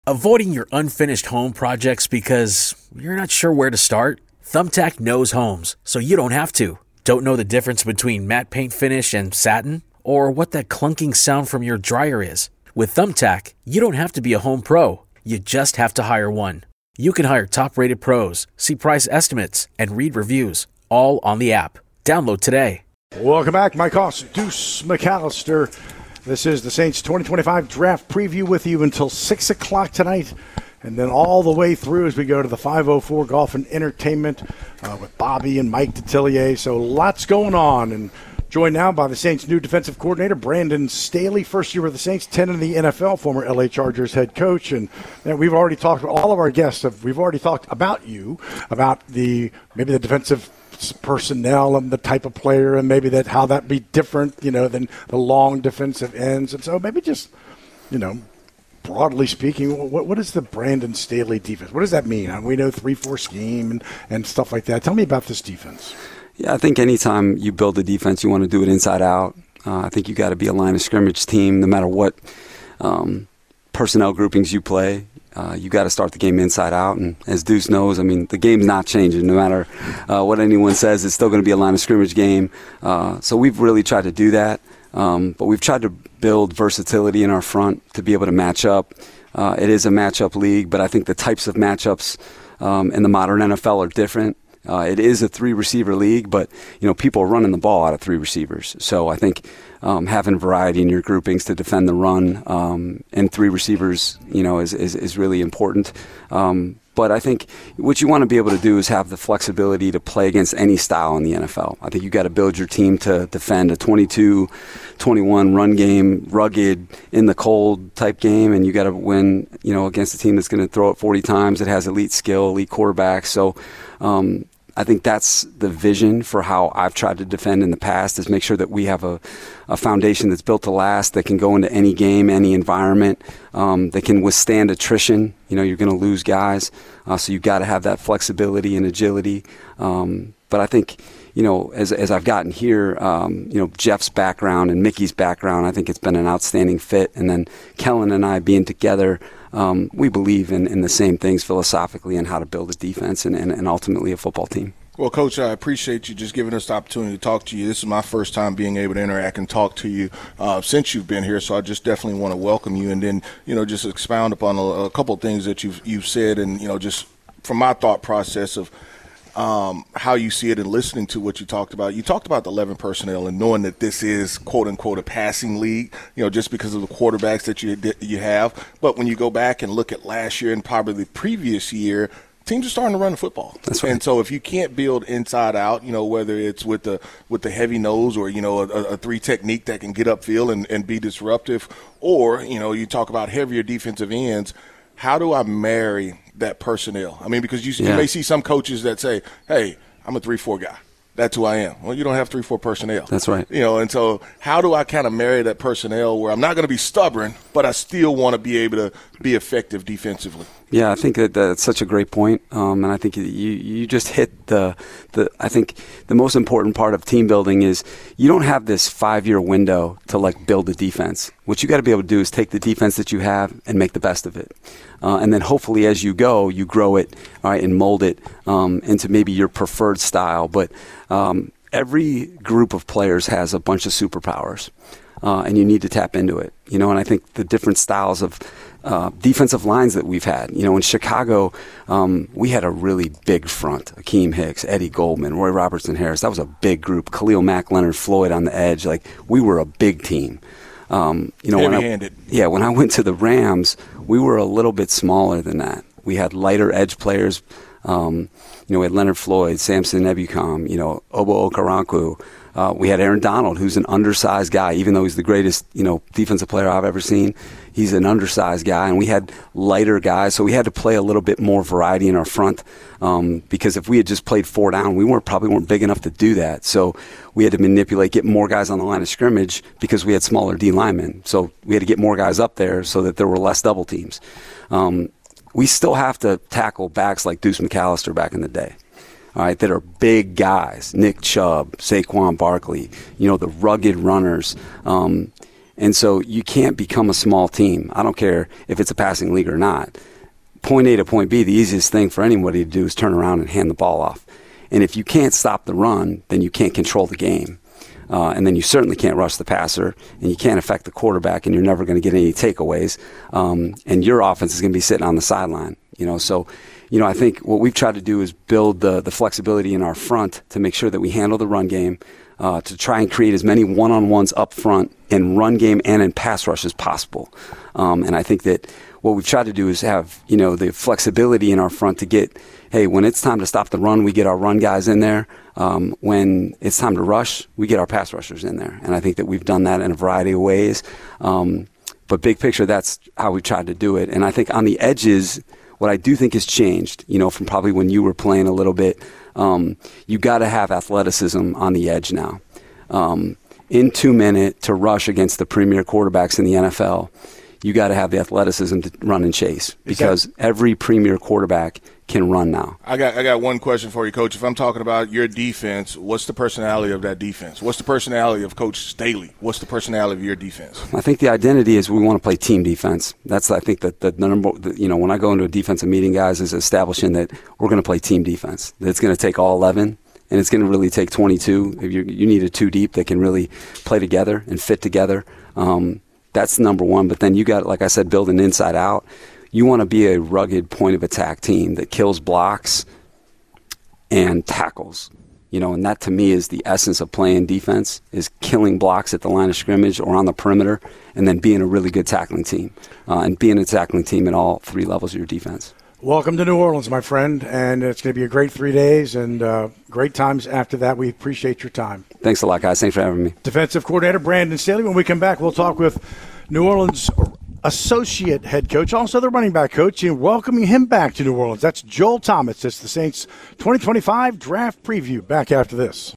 Avoiding your unfinished home projects because you're not sure where to start? Thumbtack knows homes, so you don't have to. Don't know the difference between matte paint finish and satin? Or what that clunking sound from your dryer is? With Thumbtack, you don't have to be a home pro. You just have to hire one. You can hire top-rated pros, see price estimates, and read reviews, all on the app. Download today. Welcome back. Mike Hoss, Deuce McAllister. This is the Saints 2025 draft preview with you until 6 o'clock tonight, and then all the way through as we go to the 504 Golf and Entertainment with Bobby and Mike Detillier. So lots going on, and joined now by the Saints' new defensive coordinator, Brandon Staley, first year with the Saints, 10 in the NFL, former LA Chargers head coach. And we've already talked, all of our guests, we've already talked about you, about maybe the defensive personnel and the type of player, and maybe how that be different, than the long defensive ends. And so maybe just, broadly speaking, what is the Brandon Staley defense? What does that mean? We know 3-4 scheme and stuff like that. Tell me about this defense. Yeah, I think anytime you build a defense, you want to do it inside out. I think you got to be a line of scrimmage team, no matter what personnel groupings you play. You got to start the game inside out, and as Deuce knows, the game's not changing. No matter what anyone says, it's still going to be a line of scrimmage game. So we've really tried to do that, but we've tried to build versatility in our front to be able to match up. It is a matchup league, but I think the types of matchups in the modern NFL are different. It is a 3-receiver league, but people are running the ball out of 3 receivers. So I think having variety in your groupings to defend the run and 3 receivers, is really important. But I think what you want to be able to do is have the flexibility to play against any style in the NFL. I think you got to build your team to defend a 22-21 run game, rugged, in the cold type game, and you got to win, against a team that's going to throw it 40 times, that has elite skill, elite quarterbacks. So I think that's the vision for how I've tried to defend in the past, is make sure that we have a foundation that's built to last, that can go into any game, any environment, that can withstand attrition. You're going to lose guys, so you've got to have that flexibility and agility. But I think, as I've gotten here, Jeff's background and Mickey's background, I think it's been an outstanding fit. And then Kellen and I being together, we believe in the same things philosophically and how to build a defense and ultimately a football team. Well, Coach, I appreciate you just giving us the opportunity to talk to you. This is my first time being able to interact and talk to you since you've been here, so I just definitely want to welcome you and then, just expound upon a couple of things that you've said, and, just from my thought process of how you see it and listening to what you talked about. You talked about the 11 personnel and knowing that this is, quote unquote, a passing league, just because of the quarterbacks that you have. But when you go back and look at last year and probably the previous year, teams are starting to run the football. That's right. And so if you can't build inside out, whether it's with the heavy nose or, a 3 technique that can get upfield and be disruptive, or, you talk about heavier defensive ends, how do I marry that personnel? Because you may see some coaches that say, hey, I'm a 3-4 guy. That's who I am. Well, you don't have 3-4 personnel. That's right. And so how do I kind of marry that personnel where I'm not going to be stubborn, but I still want to be able to be effective defensively? Yeah, I think that's such a great point. And I think you just hit I think the most important part of team building is you don't have this 5-year window to build a defense. What you got to be able to do is take the defense that you have and make the best of it. And then hopefully as you go, you grow it, all right, and mold it into maybe your preferred style. But every group of players has a bunch of superpowers, and you need to tap into it. And I think the different styles of defensive lines that we've had. In Chicago, we had a really big front. Akeem Hicks, Eddie Goldman, Roy Robertson-Harris. That was a big group. Khalil Mack, Leonard Floyd on the edge. We were a big team. Heavy-handed. When I went to the Rams, we were a little bit smaller than that. We had lighter edge players. We had Leonard Floyd, Samson Ebukam, Obo Okoronkwo. We had Aaron Donald, who's an undersized guy, even though he's the greatest, defensive player I've ever seen. He's an undersized guy, and we had lighter guys, so we had to play a little bit more variety in our front because if we had just played 4 down, we probably weren't big enough to do that. So we had to manipulate, get more guys on the line of scrimmage because we had smaller D linemen. So we had to get more guys up there so that there were less double teams. We still have to tackle backs like Deuce McAllister back in the day. All right, that are big guys, Nick Chubb, Saquon Barkley, the rugged runners. And so you can't become a small team. I don't care if it's a passing league or not. Point A to point B, the easiest thing for anybody to do is turn around and hand the ball off. And if you can't stop the run, then you can't control the game. And then you certainly can't rush the passer, and you can't affect the quarterback, and you're never going to get any takeaways. And your offense is going to be sitting on the sideline. So I think what we've tried to do is build the flexibility in our front to make sure that we handle the run game, to try and create as many one-on-ones up front in run game and in pass rush as possible. And I think that what we've tried to do is have, the flexibility in our front to get, hey, when it's time to stop the run, we get our run guys in there. When it's time to rush, we get our pass rushers in there. And I think that we've done that in a variety of ways. But big picture, that's how we tried to do it. And I think on the edges, what I do think has changed, from probably when you were playing a little bit, you got to have athleticism on the edge now. In 2 minutes to rush against the premier quarterbacks in the NFL, you got to have the athleticism to run and chase, because every premier quarterback can run now. I got one question for you, Coach. If I'm talking about your defense, what's the personality of that defense? What's the personality of Coach Staley? What's the personality of your defense? I think the identity is we want to play team defense. That's, I think, that the number. When I go into a defensive meeting, guys, is establishing that we're going to play team defense. That it's going to take all 11. And it's going to really take 22. If you need a two deep that can really play together and fit together. That's number one. But then you got, like I said, building inside out. You want to be a rugged point of attack team that kills blocks and tackles. And that to me is the essence of playing defense, is killing blocks at the line of scrimmage or on the perimeter, and then being a really good tackling team. And being a tackling team at all three levels of your defense. Welcome to New Orleans, my friend, and it's going to be a great 3 days and great times after that. We appreciate your time. Thanks a lot, guys. Thanks for having me. Defensive coordinator Brandon Staley. When we come back, we'll talk with New Orleans associate head coach, also the running back coach, and welcoming him back to New Orleans. That's Joel Thomas. It's the Saints 2025 draft preview. Back after this.